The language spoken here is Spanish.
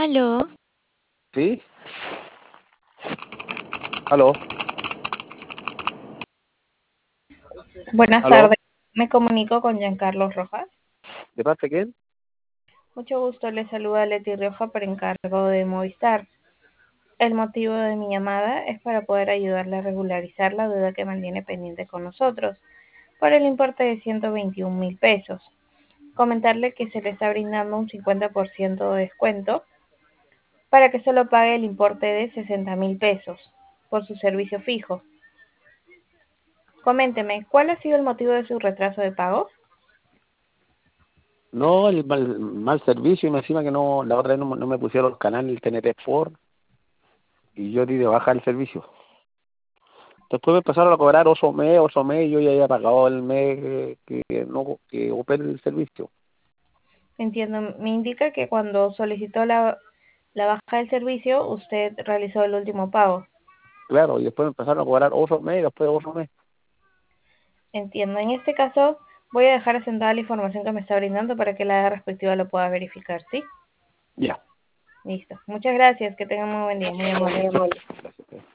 Aló, ¿Sí? ¿Aló? buenas ¿Aló? tardes. Me comunico con Giancarlo Rojas. ¿De parte de quién? Mucho gusto, le saluda Leti Rioja por encargo de Movistar. El motivo de mi llamada es para poder ayudarle a regularizar la deuda que mantiene pendiente con nosotros por el importe de 121.000 pesos. Comentarle que se le está brindando un 50% de descuento para que solo pague el importe de 60.000 pesos por su servicio fijo. Coménteme, ¿cuál ha sido el motivo de su retraso de pago? No, el mal servicio y me encima que no, la otra vez no me pusieron el canal el TNT Sport y yo di de baja el servicio. Después me empezaron a cobrar ocho mes y yo ya había pagado el mes que ocupé el servicio. Entiendo, me indica que cuando solicitó la baja del servicio, usted realizó el último pago. Claro, y después me empezaron a cobrar ocho mes y después ocho mes. Entiendo, en este caso voy a dejar asentada la información que me está brindando para que la área respectiva lo pueda verificar, ¿sí? Ya. Listo. Muchas gracias, que tengan muy buen día, muy amable. Gracias.